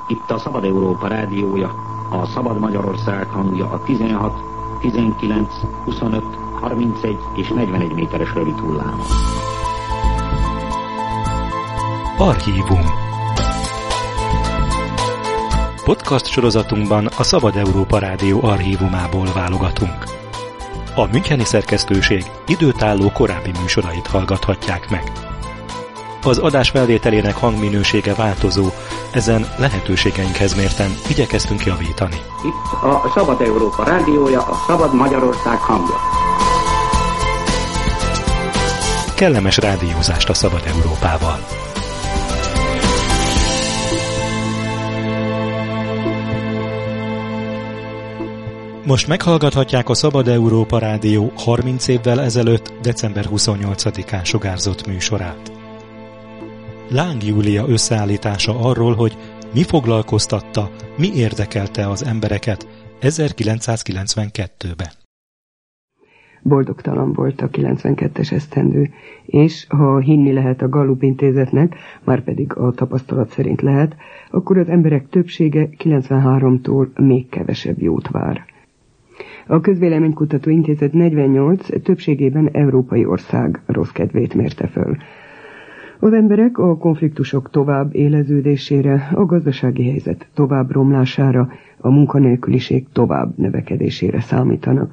Itt a Szabad Európa rádiója, a Szabad Magyarország hangja a 16, 19, 25, 31 és 41 méteres rövid hullámon. Archívum. Podcast sorozatunkban a Szabad Európa Rádió archívumából válogatunk. A müncheni szerkesztőség időtálló korábbi műsorait hallgathatják meg. Az adás felvételének hangminősége változó, ezen lehetőségeinkhez mérten igyekeztünk javítani. Itt a Szabad Európa rádiója, a Szabad Magyarország hangja. Kellemes rádiózást a Szabad Európával! Most meghallgathatják a Szabad Európa Rádió 30 évvel ezelőtt, december 28-án sugárzott műsorát. Láng Júlia összeállítása arról, hogy mi foglalkoztatta, mi érdekelte az embereket 1992-ben. Boldogtalan volt a 92-es esztendő, és ha hinni lehet a Gallup intézetnek, márpedig a tapasztalat szerint lehet, akkor az emberek többsége 93-tól még kevesebb jót vár. A Közvéleménykutató Intézet 48 többségében európai ország rossz kedvét mérte föl. Az emberek a konfliktusok tovább éleződésére, a gazdasági helyzet tovább romlására, a munkanélküliség tovább növekedésére számítanak.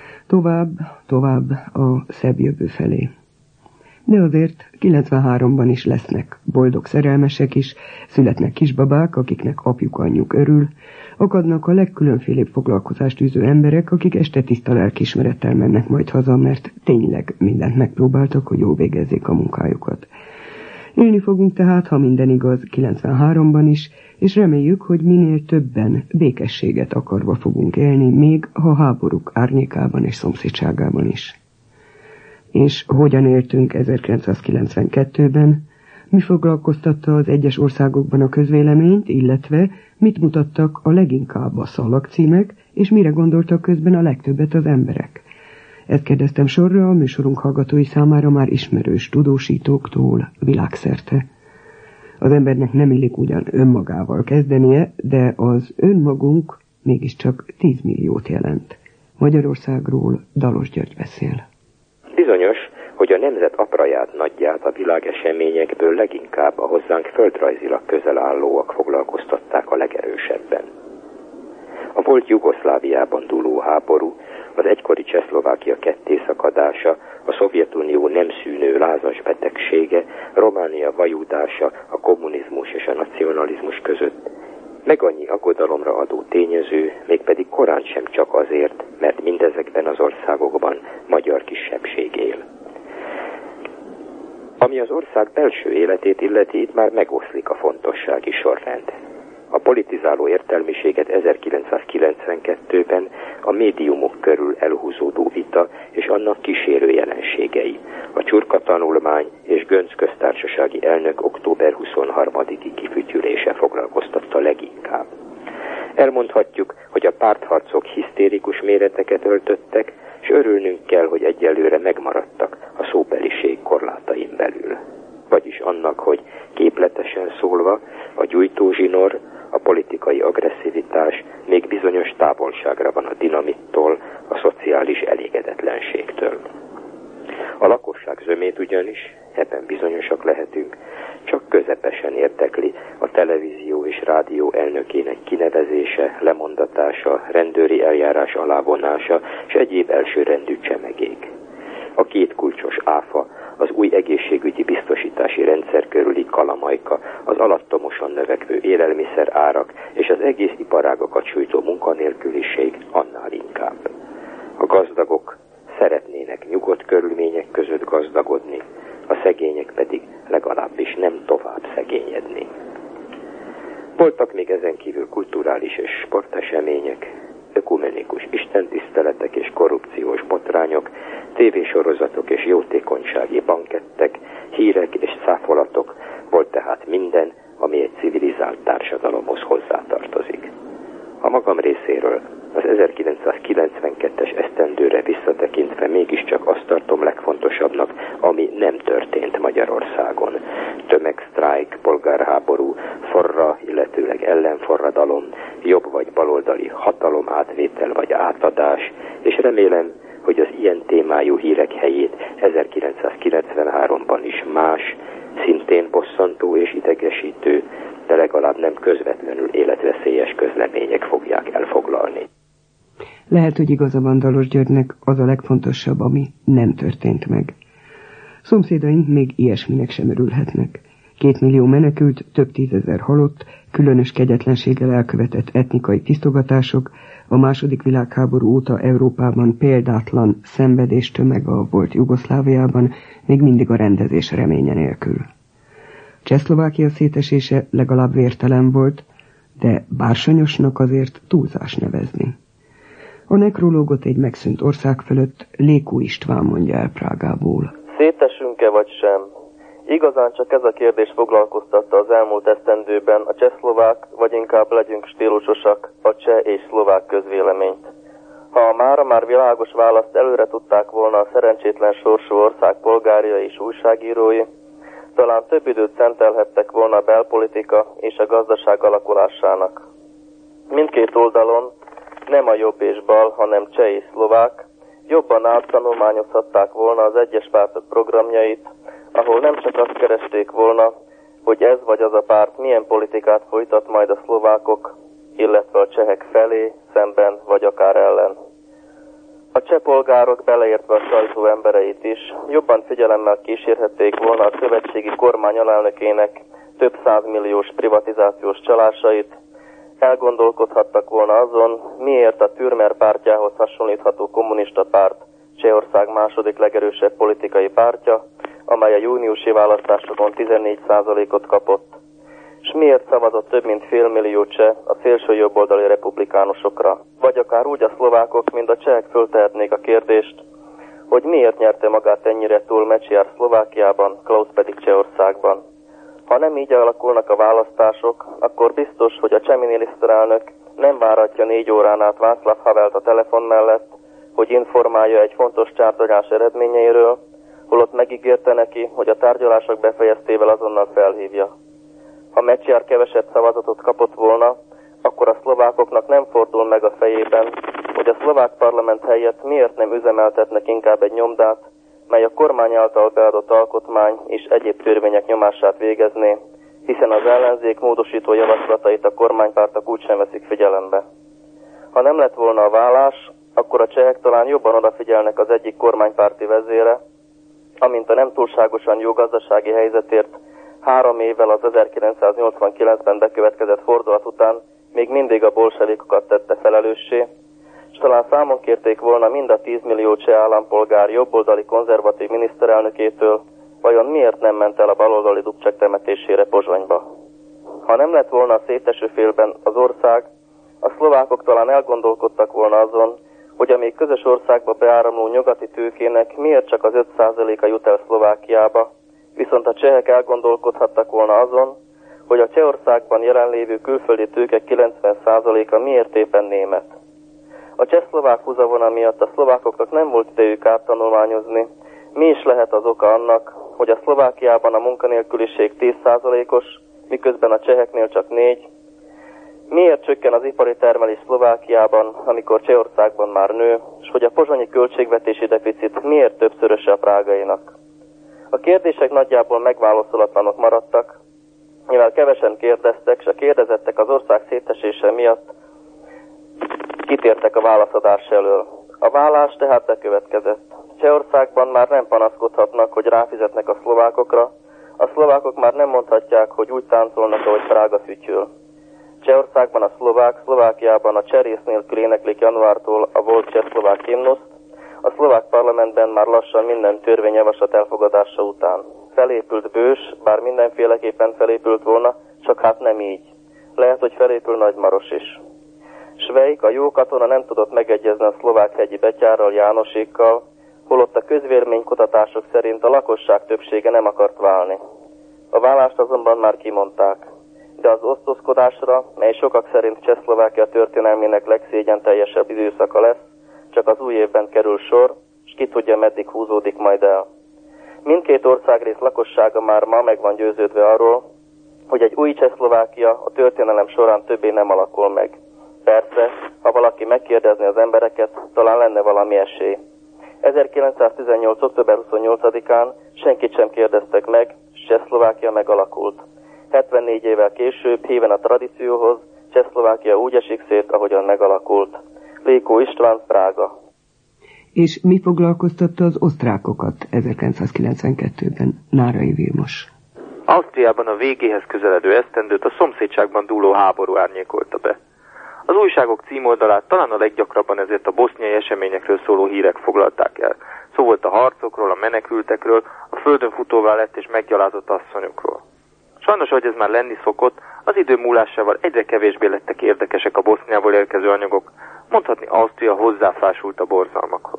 Tovább a szebb jövő felé. De azért 93-ban is lesznek boldog szerelmesek is, születnek kisbabák, akiknek apjuk anyjuk örül, akadnak a legkülönfélébb foglalkozást űző emberek, akik este tiszta lelkiismerettel mennek majd haza, mert tényleg mindent megpróbáltak, hogy jól végezzék a munkájukat. Élni fogunk tehát, ha minden igaz, 93-ban is, és reméljük, hogy minél többen békességet akarva fogunk élni, még ha háborúk árnyékában és szomszédságában is. És hogyan éltünk 1992-ben? Mi foglalkoztatta az egyes országokban a közvéleményt, illetve mit mutattak a leginkább a szalagcímek, és mire gondoltak közben a legtöbbet az emberek? Ezt kérdeztem sorra a műsorunk hallgatói számára már ismerős tudósítóktól világszerte. Az embernek nem illik ugyan önmagával kezdenie, de az önmagunk mégiscsak 10 milliót jelent. Magyarországról Dalos György beszél. Bizonyos, hogy a nemzet apraját nagyját a világ eseményekből leginkább a hozzánk földrajzilag közel állóak foglalkoztatták a legerősebben. A volt Jugoszláviában dúló háború, az egykori Csehszlovákia kettészakadása, a Szovjetunió nem szűnő lázas betegsége, Románia vajudása, a kommunizmus és a nacionalizmus között, meg annyi aggodalomra adó tényező, mégpedig korán sem csak azért, mert mindezekben az országokban magyar kisebbség él. Ami az ország belső életét illeti, itt már megoszlik a fontossági sorrend. A politizáló értelmiséget 1992-ben a médiumok körül elhúzódó vita és annak kísérő jelenségei, a Csurka tanulmány és Göncz köztársasági elnök október 23-i kifütyülése foglalkoztatta leginkább. Elmondhatjuk, hogy a pártharcok hisztérikus méreteket öltöttek, és örülnünk kell, hogy egyelőre megmaradtak a szóbeliség korlátain belül. Vagyis annak, hogy képletesen szólva a gyújtózsinór, a politikai agresszivitás még bizonyos távolságra van a dinamittól, a szociális elégedetlenségtől. A lakosság zömét ugyanis, ebben bizonyosak lehetünk, csak közepesen érdekli a televízió és rádió elnökének kinevezése, lemondatása, rendőri eljárás alávonása és egyéb elsőrendű csemegék. A két kulcsos áfa, az új egészségügyi biztosítási rendszer körüli kalamajka, az alattomosan növekvő élelmiszer árak és az egész iparágakat sújtó munkanélküliség annál inkább. A gazdagok szeretnének nyugodt körülmények között gazdagodni, a szegények pedig legalábbis nem tovább szegényedni. Voltak még ezen kívül kulturális és sportesemények, ökumenikus istentiszteletek és korrupciós botrányok, tévésorozatok és jótékonysági bankettek, hírek és cáfolatok, volt tehát minden, ami egy civilizált társadalomhoz hozzátartozik. A magam részéről Az 1992-es esztendőre visszatekintve mégiscsak azt tartom legfontosabbnak, ami nem történt Magyarországon. Tömegsztrájk, polgárháború, forra, illetőleg ellenforradalom, jobb vagy baloldali hatalomátvétel vagy átadás, és remélem, hogy az ilyen témájú hírek helyét 1993-ban is más, szintén bosszantó és idegesítő, de legalább nem közvetlenül életveszélyes közlemények fogják elfoglalni. Lehet, hogy igaza van Dalos Györgynek, az a legfontosabb, ami nem történt meg. Szomszédaink még ilyesminek sem örülhetnek. 2 millió menekült, több 10 000 halott, különös kegyetlenséggel elkövetett etnikai tisztogatások, a II. Világháború óta Európában példátlan szenvedéstömeg volt Jugoszláviában, még mindig a rendezés reménye nélkül. Csehszlovákia szétesése legalább vértelen volt, de bársonyosnak azért túlzás nevezni. A nekrológot egy megszűnt ország fölött Lékó István mondja el Prágából. Szétesünk-e vagy sem? Igazán csak ez a kérdés foglalkoztatta az elmúlt esztendőben a csehszlovák, vagy inkább legyünk stílusosak, a cseh és szlovák közvéleményt. Ha a mára már világos választ előre tudták volna a szerencsétlen sorsú ország polgárjai és újságírói, talán több időt szentelhettek volna a belpolitika és a gazdaság alakulásának. Mindkét oldalon, nem a jobb és bal, hanem cseh és szlovák, jobban áttanulmányozhatták volna az egyes pártok programjait, ahol nem csak azt keresték volna, hogy ez vagy az a párt milyen politikát folytat majd a szlovákok, illetve a csehek felé, szemben vagy akár ellen. A cseh polgárok, beleértve a sajtó embereit is, jobban figyelemmel kísérhették volna a szövetségi kormány alelnökének több 100 milliós privatizációs csalásait, elgondolkodhattak volna azon, miért a Türmer pártjához hasonlítható kommunista párt Csehország második legerősebb politikai pártja, amely a júniusi választásokon 14%-ot kapott, és miért szavazott több mint 500 000 cseh a szélső jobboldali republikánusokra. Vagy akár úgy a szlovákok, mint a csehek föltehetnék a kérdést, hogy miért nyerte magát ennyire túl Mečiar Szlovákiában, Klaus pedig Csehországban. Ha nem így alakulnak a választások, akkor biztos, hogy a cseh miniszterelnök nem várhatja 4 órán át Václav Havelt a telefon mellett, hogy informálja egy fontos tárgyalás eredményeiről, holott megígérte neki, hogy a tárgyalások befejeztével azonnal felhívja. Ha Mečiar kevesebb szavazatot kapott volna, akkor a szlovákoknak nem fordul meg a fejében, hogy a szlovák parlament helyett miért nem üzemeltetnek inkább egy nyomdát, mely a kormány által beadott alkotmány és egyéb törvények nyomását végezné, hiszen az ellenzék módosító javaslatait a kormánypártok úgysem veszik figyelembe. Ha nem lett volna a vállás, akkor a csehek talán jobban odafigyelnek az egyik kormánypárti vezére, amint a nem túlságosan jó gazdasági helyzetért 3 évvel az 1989-ben bekövetkezett fordulat után még mindig a bolsevikokat tette felelőssé, és talán számon kérték volna mind a 10 millió cseh állampolgár jobboldali konzervatív miniszterelnökétől, vajon miért nem ment el a baloldali Dubček temetésére Pozsonyba. Ha nem lett volna a széteső félben az ország, a szlovákok talán elgondolkodtak volna azon, hogy a még közös országba beáramló nyugati tőkének miért csak az 5%-a jut el Szlovákiába, viszont a csehek elgondolkodhattak volna azon, hogy a Csehországban jelenlévő külföldi tőkek 90%-a miért éppen német. A cseh-szlovák húzavona miatt a szlovákoknak nem volt idejük áttanulmányozni, mi is lehet az oka annak, hogy a Szlovákiában a munkanélküliség 10%-os, miközben a cseheknél csak 4%. Miért csökken az ipari termelés Szlovákiában, amikor Csehországban már nő, és hogy a pozsonyi költségvetési deficit miért többszöröse a prágainak? A kérdések nagyjából megválaszolatlanok maradtak, mivel kevesen kérdeztek, és a kérdezettek az ország szétesése miatt kitértek a válaszadás elől. A vállás tehát bekövetkezett. Csehországban már nem panaszkodhatnak, hogy ráfizetnek a szlovákokra, a szlovákok már nem mondhatják, hogy úgy táncolnak, ahogy Prága fütyül. Csehországban a szlovák, Szlovákiában a cserész nélkül éneklik januártól a volt cseh-szlovák himnuszt, a szlovák parlamentben már lassan minden törvényjavaslat elfogadása után. Felépült Bős, bár mindenféleképpen felépült volna, csak hát nem így. Lehet, hogy felépül Nagymaros is. Schweik, a jó katona nem tudott megegyezni a szlovák-hegyi betyárral, Jánosékkal, holott a közvéleménykutatások szerint a lakosság többsége nem akart válni. A vállást azonban már kimondták. de az osztozkodásra, mely sokak szerint Csehszlovákia történelmének legszégyenteljesebb időszaka lesz, csak az új évben kerül sor, és ki tudja, meddig húzódik majd el. Mindkét országrész lakossága már ma meg van győződve arról, hogy egy új Csehszlovákia a történelem során többé nem alakul meg. Persze, ha valaki megkérdezné az embereket, talán lenne valami esély. 1918. október 28-án senkit sem kérdeztek meg, és Csehszlovákia megalakult. 74 évvel később, híven a tradícióhoz, Csehszlovákia úgy esik szét, ahogyan megalakult. Lékó István, Prága. És mi foglalkoztatta az osztrákokat 1992-ben? Nárai Vilmos. Ausztriában a végéhez közeledő esztendőt a szomszédságban dúló háború árnyékolta be. Az újságok címoldalát talán a leggyakrabban ezért a boszniai eseményekről szóló hírek foglalták el. Szó volt a harcokról, a menekültekről, a földön futóvá lett és meggyalázott asszonyokról. Sajnos, ahogy ez már lenni szokott, az idő múlásával egyre kevésbé lettek érdekesek a Boszniából érkező anyagok, mondhatni Ausztria hozzáfásult a borzalmakhoz.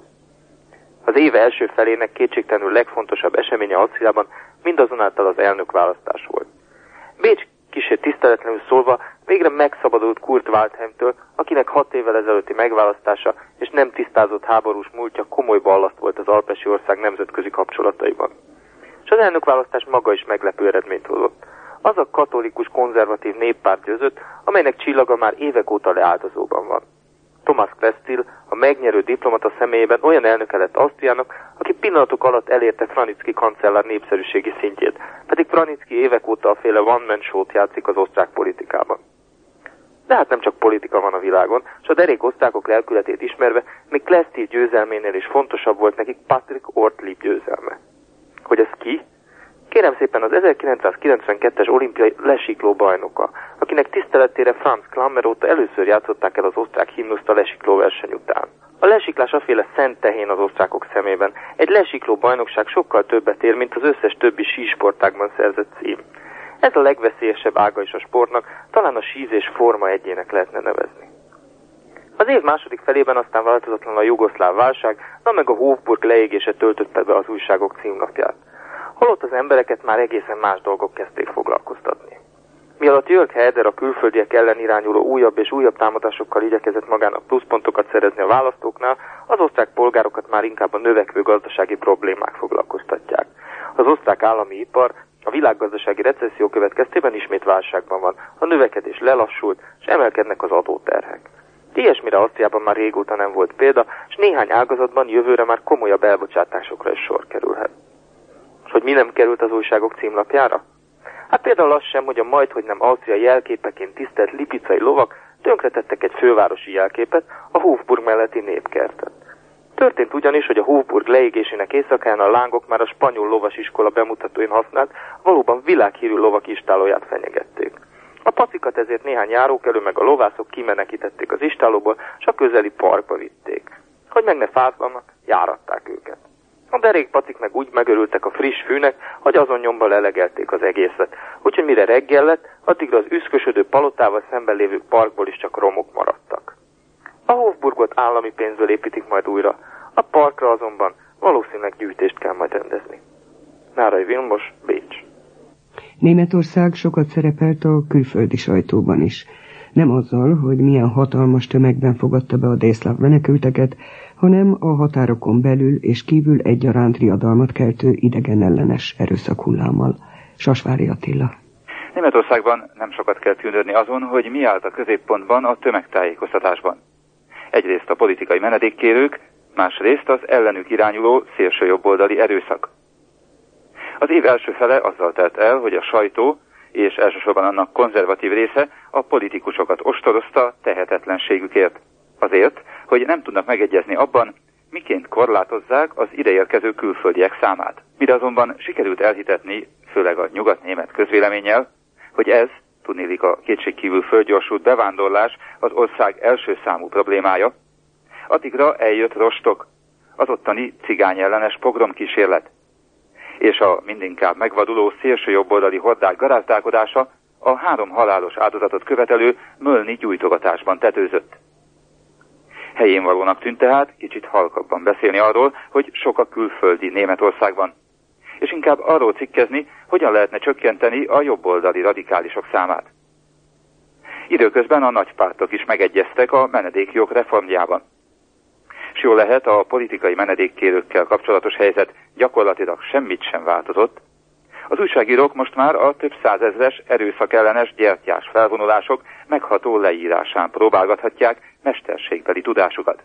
Az év első felének kétségtelenül legfontosabb eseménye Ausztriában mindazonáltal az elnökválasztás volt. Bécs kissé tiszteletlenül szólva végre megszabadult Kurt Waldheimtől, akinek 6 évvel ezelőtti megválasztása és nem tisztázott háborús múltja komoly ballaszt volt az alpesi ország nemzetközi kapcsolataiban. És az elnökválasztás maga is meglepő eredményt hozott. Az a katolikus konzervatív néppárt győzött, amelynek csillaga már évek óta leáldozóban van. Thomas Klestil, a megnyerő diplomata személyében olyan elnöke lett Ausztriának, aki pillanatok alatt elérte Vranitzky kancellár népszerűségi szintjét, pedig Vranitzky évek óta a féle one-man show-t játszik az osztrák politikában. De hát nem csak politika van a világon, és a derék osztrákok lelkületét ismerve, még Klestil győzelménél is fontosabb volt nekik Patrick Ortlieb győzelme. Hogy ez ki? Kérem szépen az 1992-es olimpiai lesikló bajnoka, akinek tiszteletére Franz Klammer óta először játszották el az osztrák himnuszt a lesikló verseny után. A lesiklás aféle szent tehén az osztrákok szemében. Egy lesikló bajnokság sokkal többet ér, mint az összes többi sísportágban szerzett cím. Ez a legveszélyesebb ága is a sportnak, talán a sízés forma egyének lehetne nevezni. Az év második felében aztán változatlan a jugoszláv válság, na meg a Hofburg leégése töltötte be az újságok címlapját. Holott az embereket már egészen más dolgok kezdték foglalkoztatni. Mielőtt Jörg Haider a külföldiek ellen irányuló újabb és újabb támadásokkal igyekezett magának pluszpontokat szerezni a választóknál, az osztrák polgárokat már inkább a növekvő gazdasági problémák foglalkoztatják. Az osztrák állami ipar a világgazdasági recesszió következtében ismét válságban van, a növekedés lelassult, és emelkednek az adóterhek. Ilyesmire Ausztriában már régóta nem volt példa, és néhány ágazatban jövőre már komolyabb elbocsátásokra is sor kerülhet. És hogy mi nem került az újságok címlapjára? Hát például az sem, hogy a majdhogy nem Ausztria jelképeként tisztelt lipicai lovak tönkretettek egy fővárosi jelképet, a Hofburg melletti népkertet. Történt ugyanis, hogy a Hofburg leégésének éjszakán a lángok már a spanyol lovasiskola bemutatóin használt, valóban világhírű lovak istálóját fenyegették. A pacikat ezért néhány járókelő meg a lovászok kimenekítették az istálóból, és a közeli parkba vitték. Hogy meg ne fázzanak, járatták őket. A derék pacik meg úgy megörültek a friss fűnek, hogy azon nyomban lelegelték az egészet. Úgyhogy mire reggel lett, addigra az üszkösödő palotával szemben lévő parkból is csak romok maradtak. A Hofburgot állami pénzből építik majd újra, a parkra azonban valószínűleg gyűjtést kell majd rendezni. Nárai Vilmos, Bécs. Németország sokat szerepelt a külföldi sajtóban is. Nem azzal, hogy milyen hatalmas tömegben fogadta be a délszláv menekülteket, hanem a határokon belül és kívül egyaránt riadalmat keltő idegenellenes erőszakhullámmal. Sasvári Attila. Németországban nem sokat kell tűnődni azon, hogy mi állt a középpontban a tömegtájékoztatásban. Egyrészt a politikai menedékkérők, másrészt az ellenük irányuló szélsőjobboldali erőszak. Az év első fele azzal telt el, hogy a sajtó, és elsősorban annak konzervatív része a politikusokat ostorozta tehetetlenségükért. Azért, hogy nem tudnak megegyezni abban, miként korlátozzák az ideérkező külföldiek számát. Mire azonban sikerült elhitetni, főleg a nyugatnémet közvéleménnyel, hogy ez, tudniillik a kétségkívül fölgyorsult bevándorlás az ország első számú problémája, addigra eljött Rostok, az ottani cigányellenes pogromkísérlet, és a mindinkább megvaduló szélsőjobboldali hordák garázdálkodása a 3 halálos áldozatot követelő Mölni gyújtogatásban tetőzött. Helyén valónak tűnt tehát kicsit halkabban beszélni arról, hogy sok a külföldi Németországban, és inkább arról cikkezni, hogyan lehetne csökkenteni a jobboldali radikálisok számát. Időközben a nagypártok is megegyeztek a menedékjog reformjában. S jól lehet, a politikai menedékkérőkkel kapcsolatos helyzet gyakorlatilag semmit sem változott. Az újságírók most már a több százezres erőszakellenes gyertyás felvonulások megható leírásán próbálgathatják mesterségbeli tudásukat.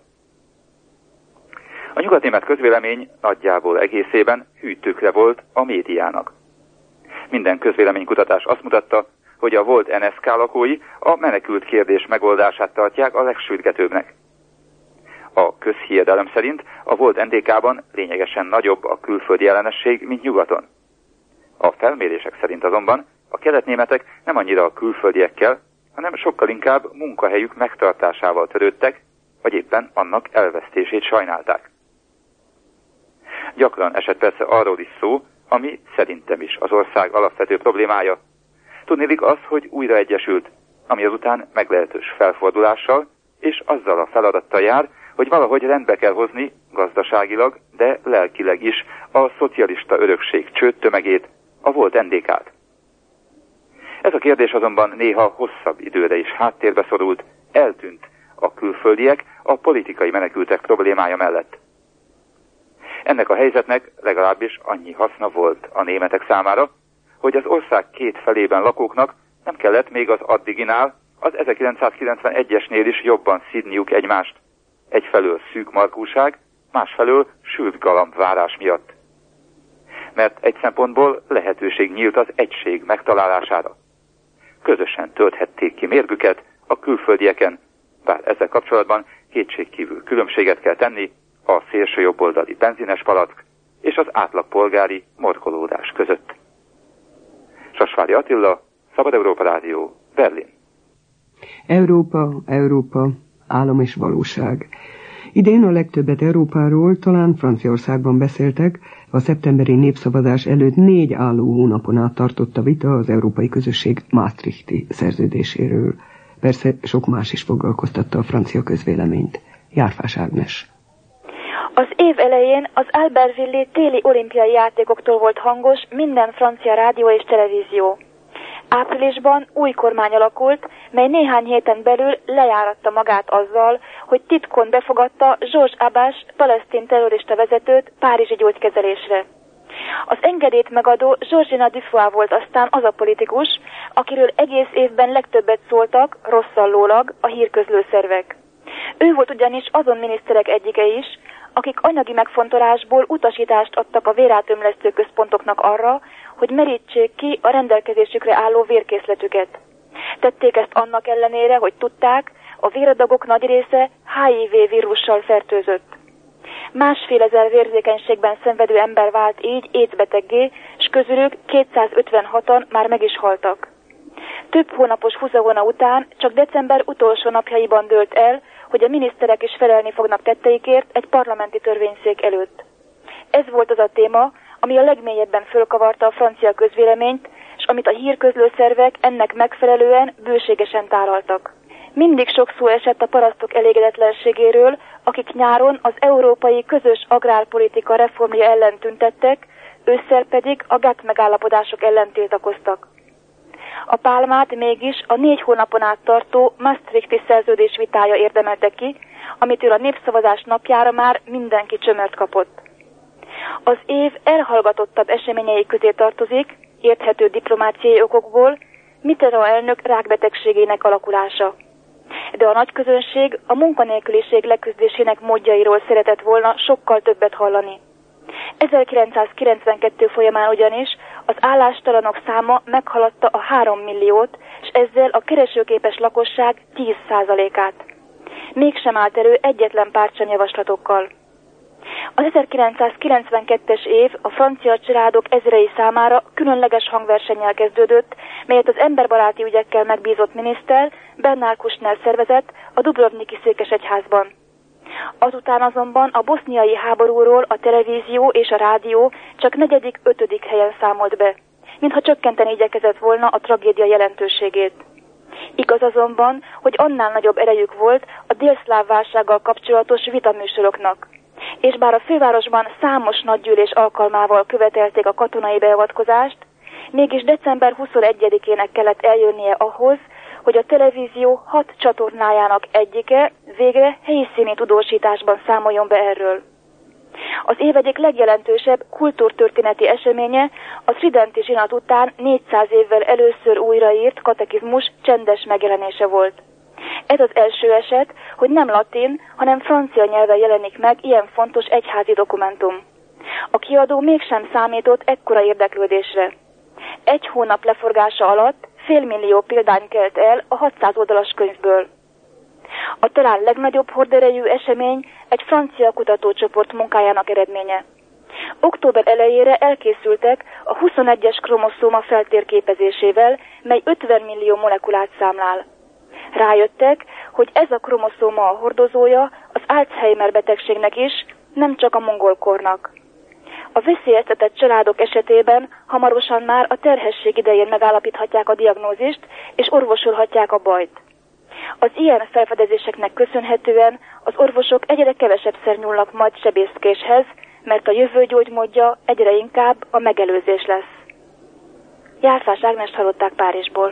A nyugatnémet közvélemény nagyjából egészében hűtőkre volt a médiának. Minden közvéleménykutatás azt mutatta, hogy a volt NSK lakói a menekült kérdés megoldását tartják a legsürgetőbbnek. A közhiedelem szerint a volt NDK-ban lényegesen nagyobb a külföldi ellenesség, mint nyugaton. A felmérések szerint azonban a keletnémetek nem annyira a külföldiekkel, hanem sokkal inkább munkahelyük megtartásával törődtek, vagy éppen annak elvesztését sajnálták. Gyakran esett persze arról is szó, ami szerintem is az ország alapvető problémája. Tudniillik az, hogy újra egyesült, ami azután meglehetős felfordulással, és azzal a feladattal jár, hogy valahogy rendbe kell hozni gazdaságilag, de lelkileg is a szocialista örökség csődtömegét, a volt NDK-t. Ez a kérdés azonban néha hosszabb időre is háttérbe szorult, eltűnt a külföldiek a politikai menekültek problémája mellett. Ennek a helyzetnek legalábbis annyi haszna volt a németek számára, hogy az ország két felében lakóknak nem kellett még az addiginál, az 1991-esnél is jobban szidniuk egymást. Egyfelől szűk markúság, másfelől sült galambvárás miatt. Mert egy szempontból lehetőség nyílt az egység megtalálására. Közösen tölthették ki mérgüket a külföldieken, bár ezzel kapcsolatban kétségkívül különbséget kell tenni a szélsőjobboldali benzines palack és az átlagpolgári morkolódás között. Sasvári Attila, Szabad Európa Rádió, Berlin. Európa, álom és valóság. Idén a legtöbbet Európáról talán Franciaországban beszéltek, a szeptemberi népszavazás előtt 4 álló hónapon át tartott a vita az Európai Közösség Maastrichti szerződéséről. Persze sok más is foglalkoztatta a francia közvéleményt. Járfás Ágnes. Az év elején az Albertville téli olimpiai játékoktól volt hangos minden francia rádió és televízió. Áprilisban új kormány alakult, mely néhány héten belül lejáratta magát azzal, hogy titkon befogadta Georges Abbas, palesztin terrorista vezetőt párizsi gyógykezelésre. Az engedélyt megadó Georgina Dufoy volt aztán az a politikus, akiről egész évben legtöbbet szóltak, rosszallólag, a hírközlő szervek. Ő volt ugyanis azon miniszterek egyike is, akik anyagi megfontolásból utasítást adtak a vérátömlesztő központoknak arra, hogy merítsék ki a rendelkezésükre álló vérkészletüket. Tették ezt annak ellenére, hogy tudták, a véradagok nagy része HIV vírussal fertőzött. 1,5 ezer vérzékenységben szenvedő ember vált így AIDS-beteggé, és közülük 256-an már meg is haltak. Több hónapos húzavona után csak december utolsó napjaiban dőlt el, hogy a miniszterek is felelni fognak tetteikért egy parlamenti törvényszék előtt. Ez volt az a téma, ami a legmélyebben fölkavarta a francia közvéleményt, és amit a hírközlő szervek ennek megfelelően bőségesen táraltak. Mindig sok szó esett a parasztok elégedetlenségéről, akik nyáron az európai közös agrárpolitika reformja ellen tüntettek, ősszel pedig a GATT megállapodások ellen tiltakoztak. A pálmát mégis a 4 hónapon át tartó Maastrichti szerződés vitája érdemelte ki, amitől a népszavazás napjára már mindenki csömört kapott. Az év elhallgatottabb eseményei közé tartozik, érthető diplomáciai okokból, Mitterrand elnök rákbetegségének alakulása. De a nagy közönség a munkanélküliség leküzdésének módjairól szeretett volna sokkal többet hallani. 1992 folyamán ugyanis az állástalanok száma meghaladta a 3 milliót, és ezzel a keresőképes lakosság 10%-át. Mégsem állt elő egyetlen párt sem javaslatokkal. Az 1992-es év a francia családok ezrei számára különleges hangversennyel kezdődött, melyet az emberbaráti ügyekkel megbízott miniszter Bernard Kouchner szervezett a Dubrovniki székesegyházban. Azután azonban a boszniai háborúról a televízió és a rádió csak 4.-5. helyen számolt be, mintha csökkenteni igyekezett volna a tragédia jelentőségét. Igaz azonban, hogy annál nagyobb erejük volt a délszláv válsággal kapcsolatos vitaműsoroknak. És bár a fővárosban számos nagygyűlés alkalmával követelték a katonai beavatkozást, mégis december 21-ének kellett eljönnie ahhoz, hogy a televízió 6 csatornájának egyike végre helyszíni tudósításban számoljon be erről. Az év egyik legjelentősebb kultúrtörténeti eseménye a tridenti zsinat után 400 évvel először újraírt katekizmus csendes megjelenése volt. Ez az első eset, hogy nem latin, hanem francia nyelven jelenik meg ilyen fontos egyházi dokumentum. A kiadó mégsem számított ekkora érdeklődésre. 1 hónap leforgása alatt 500 000 példány kelt el a 600 oldalas könyvből. A talán legnagyobb horderejű esemény egy francia kutatócsoport munkájának eredménye. Október elejére elkészültek a 21-es kromoszóma feltérképezésével, mely 50 millió molekulát számlál. Rájöttek, hogy ez a kromoszóma a hordozója az Alzheimer betegségnek is, nem csak a mongolkornak. A veszélyeztetett családok esetében hamarosan már a terhesség idején megállapíthatják a diagnózist, és orvosolhatják a bajt. Az ilyen felfedezéseknek köszönhetően az orvosok egyre kevesebbszer nyúlnak majd sebészkéshez, mert a jövő gyógymódja egyre inkább a megelőzés lesz. Járfás Ágnest hallották Párizsból.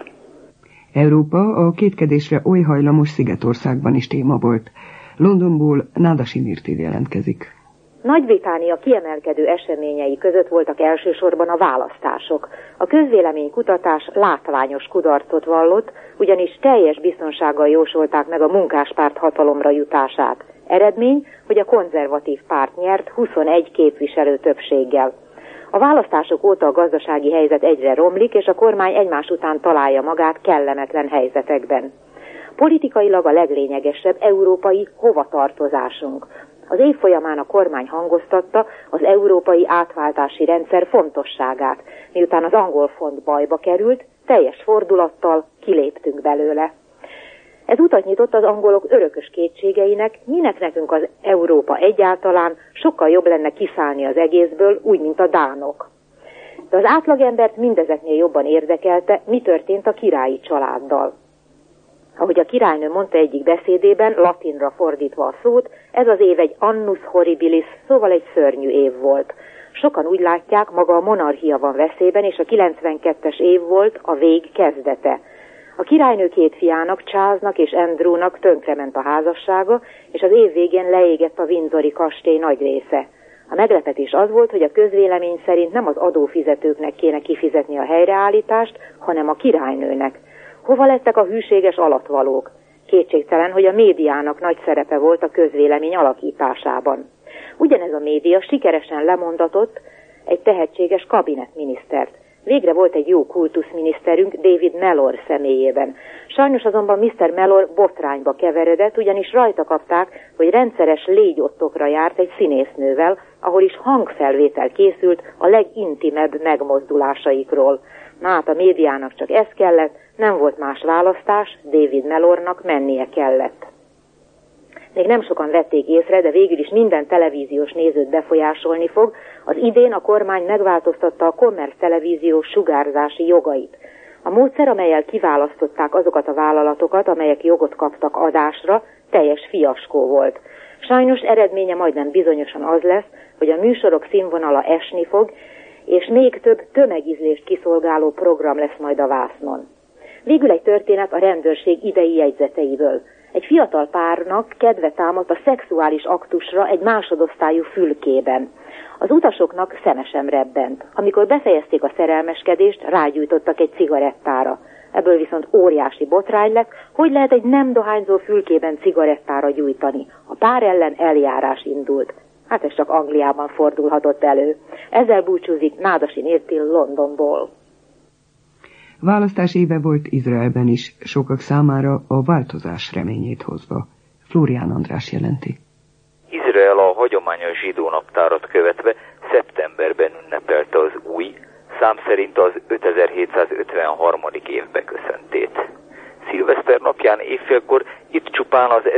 Európa a kétkedésre oly hajlamos Szigetországban is téma volt. Londonból Nádasi Mirti jelentkezik. Nagy-Britannia kiemelkedő eseményei között voltak elsősorban a választások. A közvéleménykutatás látványos kudarcot vallott, ugyanis teljes biztonsággal jósolták meg a munkáspárt hatalomra jutását. Eredmény, hogy a konzervatív párt nyert 21 képviselő többséggel. A választások óta a gazdasági helyzet egyre romlik, és a kormány egymás után találja magát kellemetlen helyzetekben. Politikailag a leglényegesebb európai hovatartozásunk. Az év folyamán a kormány hangoztatta az európai átváltási rendszer fontosságát. Miután az angol font bajba került, teljes fordulattal kiléptünk belőle. Ez utat nyitott az angolok örökös kétségeinek, minek nekünk az Európa egyáltalán, sokkal jobb lenne kiszállni az egészből, úgy, mint a dánok. De az átlagembert mindezeknél jobban érdekelte, mi történt a királyi családdal. Ahogy a királynő mondta egyik beszédében, latinra fordítva a szót, ez az év egy annus horribilis, szóval egy szörnyű év volt. Sokan úgy látják, maga a monarchia van veszélyben, és a 92-es év volt a vég kezdete. A királynő 2 fiának, Charlesnak és Andrewnak tönkrement a házassága, és az év végén leégett a Windsori kastély nagy része. A meglepetés az volt, hogy a közvélemény szerint nem az adófizetőknek kéne kifizetni a helyreállítást, hanem a királynőnek. Hova lettek a hűséges alatvalók? Kétségtelen, hogy a médiának nagy szerepe volt a közvélemény alakításában. Ugyanez a média sikeresen lemondatott egy tehetséges kabinetminisztert. Végre volt egy jó kultuszminiszterünk David Mellor személyében. Sajnos azonban Mr. Mellor botrányba keveredett, ugyanis rajta kapták, hogy rendszeres légyottokra járt egy színésznővel, ahol is hangfelvétel készült a legintimebb megmozdulásaikról. Na hát a médiának csak ez kellett, nem volt más választás, David Mellornak mennie kellett. Még nem sokan vették észre, de végül is minden televíziós nézőt befolyásolni fog. Az idén a kormány megváltoztatta a kommerc televíziós sugárzási jogait. A módszer, amellyel kiválasztották azokat a vállalatokat, amelyek jogot kaptak adásra, teljes fiaskó volt. Sajnos eredménye majdnem bizonyosan az lesz, hogy a műsorok színvonala esni fog, és még több tömegízlést kiszolgáló program lesz majd a vásznon. Végül egy történet a rendőrség idei jegyzeteiből. Egy fiatal párnak kedve támadt a szexuális aktusra egy másodosztályú fülkében. Az utasoknak szeme sem rebbent. Amikor befejezték a szerelmeskedést, rágyújtottak egy cigarettára. Ebből viszont óriási botrány lett, hogy lehet egy nem dohányzó fülkében cigarettára gyújtani. A pár ellen eljárás indult. Hát ez csak Angliában fordulhatott elő. Ezzel búcsúzik Nádasi Mirti Londonból. Választás éve volt Izraelben is, sokak számára a változás reményét hozva. Flórián András jelenti. Izrael a hagyományos zsidó naptárat követve szeptemberben ünnepelte az új, szám szerint az 5753. év beköszöntét. Szilveszter napján évfélkor itt csupán az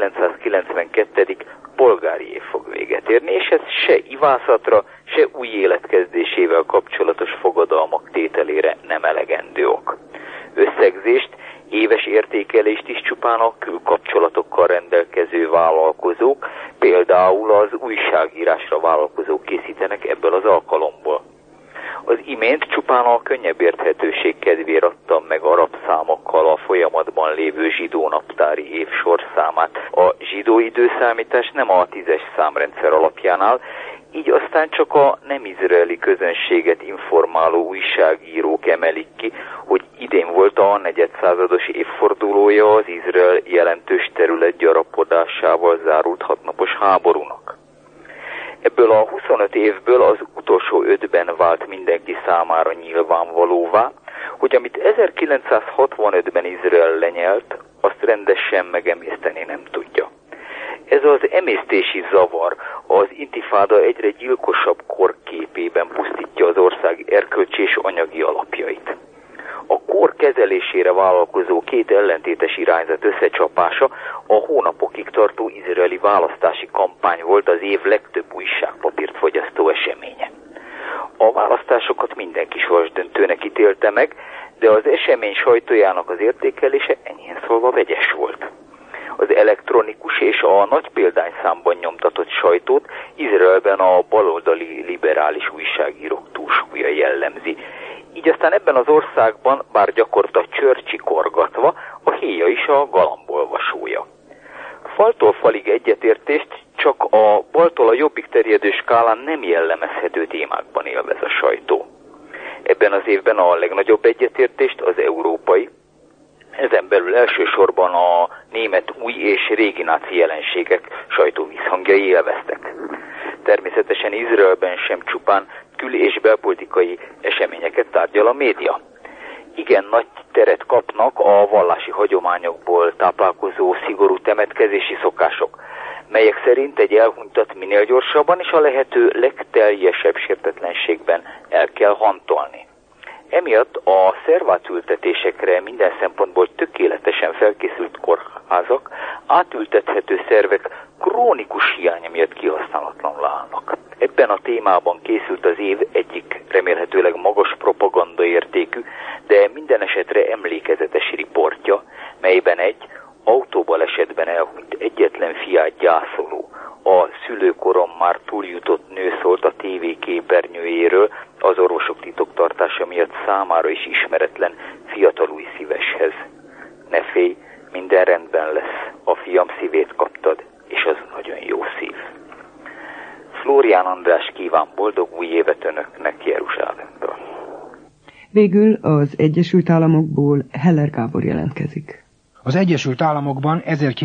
1992. polgári év fog véget érni, és ez se ivászatra, se új életkezdésével kapcsolatos fogadalmak tételére nem elegendő ok. Összegzést, éves értékelést is csupán a külkapcsolatokkal rendelkező vállalkozók, például az újságírásra vállalkozók készítenek ebből az alkalomból. Az imént csupán a könnyebb érthetőség kedvéért adtam meg arab számokkal a folyamatban lévő zsidó naptári év sorszámát. A zsidó időszámítás nem a 10-es számrendszer alapján áll, így aztán csak a nem izraeli közönséget informáló újságírók emelik ki, hogy idén volt a negyedszázados évfordulója az Izrael jelentős terület gyarapodásával zárult 6 napos háborúnak. Ebből a 25 évből az utolsó 5-ben vált mindenki számára nyilvánvalóvá, hogy amit 1965-ben Izrael lenyelt, azt rendesen megemészteni nem tudja. Ez az emésztési zavar az intifáda egyre gyilkosabb korképében pusztítja az ország erkölcsi és anyagi alapjait. A kor kezelésére vállalkozó 2 ellentétes irányzat összecsapása a hónapokig tartó izraeli választási kampány volt az év legtöbb újságpapírt fogyasztó eseménye. A választásokat mindenki sorsdöntőnek ítélte meg, de az esemény sajtójának az értékelése enyhén szólva vegyes volt. Az elektronikus és a nagy példányszámban nyomtatott sajtót Izraelben a baloldali liberális újságírók túlsúlya jellemzi. Így aztán ebben az országban, bár gyakorta csörcsikorgatva, a héja is a galambolvasója. Faltól falig egyetértést csak a baltól a jobbig terjedő skálán nem jellemezhető témákban élvez a sajtó. Ebben az évben a legnagyobb egyetértést az európai, ezen belül elsősorban a német új és régi náci jelenségek sajtóvízhangjai élveztek. Természetesen Izraelben sem csupán kül- és belpolitikai eseményeket tárgyal a média. Igen nagy teret kapnak a vallási hagyományokból táplálkozó szigorú temetkezési szokások, melyek szerint egy elhunytat minél gyorsabban és a lehető legteljesebb sértetlenségben el kell hantolni. Emiatt a szervátültetésekre minden szempontból tökéletesen felkészült kórházak átültethető szervek krónikus hiánya miatt kihasználatlanul állnak. Ebben a témában készült az év egyik remélhetőleg magas propagandaértékű, de minden esetre emlékezetes riportja, melyben egy autóbalesetben elhunyt egyetlen fiát gyászoló, a szülőkoron már túljutott nő szólt a tévéképernyőjéről az orvosok titoktartása miatt számára is ismeretlen fiatal újszíveshez. Ne félj, minden rendben lesz, a fiam szívét kaptad, és az nagyon jó szív. Flórián András kíván boldog új évet önöknek Jeruzsálemből. Végül az Egyesült Államokból Heller Gábor jelentkezik. Az Egyesült Államokban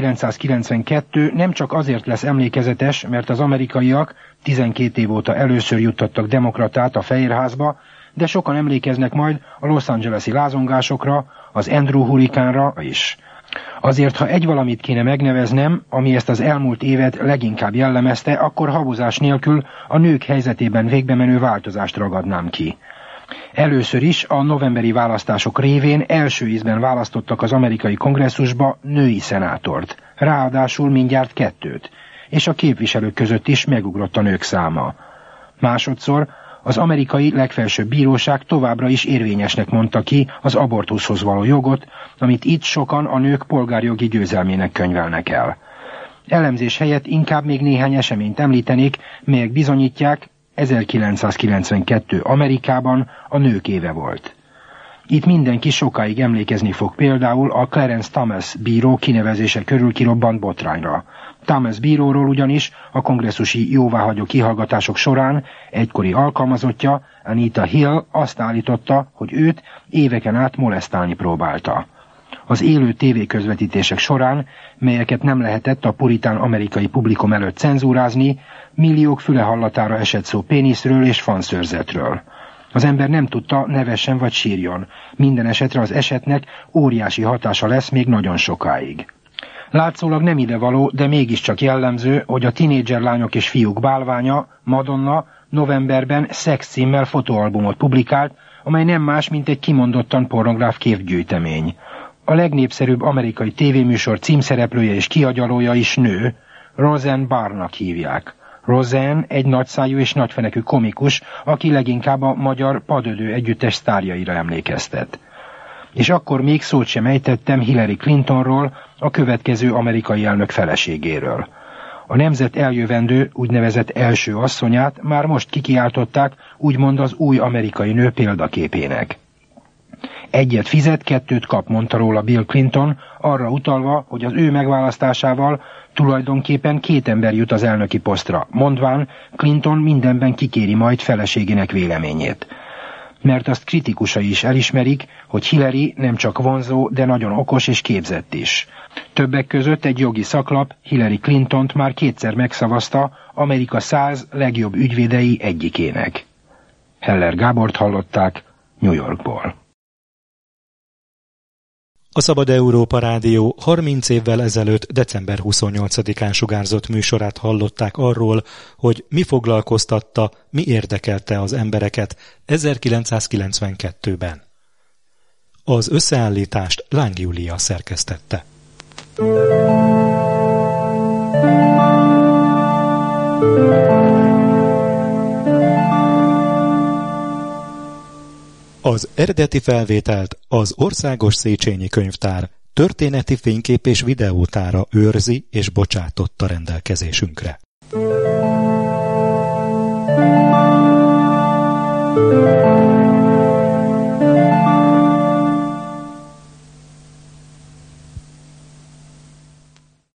1992 nem csak azért lesz emlékezetes, mert az amerikaiak 12 év óta először juttattak demokratát a Fehérházba, de sokan emlékeznek majd a Los Angeles-i lázongásokra, az Andrew hurrikánra is. Azért, ha egy valamit kéne megneveznem, ami ezt az elmúlt évet leginkább jellemezte, akkor habozás nélkül a nők helyzetében végbemenő változást ragadnám ki. Először is a novemberi választások révén első ízben választottak az amerikai kongresszusba női szenátort, ráadásul mindjárt 2, és a képviselők között is megugrott a nők száma. Másodszor az amerikai legfelsőbb bíróság továbbra is érvényesnek mondta ki az abortuszhoz való jogot, amit itt sokan a nők polgárjogi győzelmének könyvelnek el. Elemzés helyett inkább még néhány eseményt említenék, melyek bizonyítják, 1992 Amerikában a nők éve volt. Itt mindenki sokáig emlékezni fog például a Clarence Thomas bíró kinevezése körül kirobbant botrányra. Thomas bíróról ugyanis a kongresszusi jóváhagyó kihallgatások során egykori alkalmazottja, Anita Hill azt állította, hogy őt éveken át molesztálni próbálta. Az élő tévéközvetítések során, melyeket nem lehetett a puritán amerikai publikum előtt cenzúrázni, milliók füle hallatára esett szó péniszről és fanszőrzetről. Az ember nem tudta, nevessen vagy sírjon. Minden esetre az esetnek óriási hatása lesz még nagyon sokáig. Látszólag nem idevaló, de mégiscsak jellemző, hogy a tinédzser lányok és fiúk bálványa, Madonna novemberben Szex címmel fotóalbumot publikált, amely nem más, mint egy kimondottan pornográf képgyűjtemény. A legnépszerűbb amerikai tévéműsor címszereplője és kiagyalója is nő, Roseanne Barrnak hívják. Roseanne egy nagyszájú és nagyfenekű komikus, aki leginkább a magyar Padödő együttes sztárjaira emlékeztet. És akkor még szót sem ejtettem Hillary Clintonról, a következő amerikai elnök feleségéről. A nemzet eljövendő úgynevezett első asszonyát már most kikiáltották, úgymond az új amerikai nő példaképének. Egyet fizet, kettőt kap, mondta róla Bill Clinton, arra utalva, hogy az ő megválasztásával tulajdonképpen 2 ember jut az elnöki posztra, mondván Clinton mindenben kikéri majd feleségének véleményét. Mert azt kritikusai is elismerik, hogy Hillary nem csak vonzó, de nagyon okos és képzett is. Többek között egy jogi szaklap Hillary Clintont már 2-szer megszavazta Amerika 100 legjobb ügyvédei egyikének. Heller Gábort hallották New Yorkból. A Szabad Európa Rádió 30 évvel ezelőtt december 28-án sugárzott műsorát hallották arról, hogy mi foglalkoztatta, mi érdekelte az embereket 1992-ben. Az összeállítást Láng Júlia szerkesztette. Az eredeti felvételt az Országos Széchenyi Könyvtár történeti fénykép- és videótára őrzi és bocsátotta rendelkezésünkre.